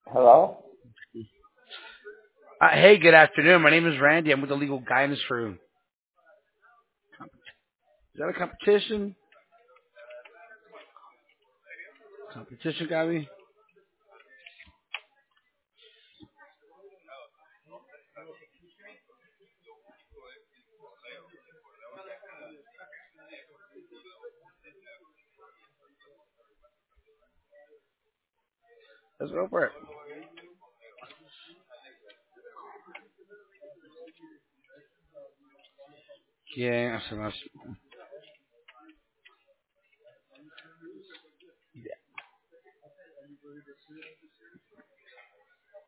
Hello? Hey, good afternoon. My name is Randy. I'm with the Legal Guidance Room. Is that a competition? Competition got me? Let's go for it. Yeah, SMS.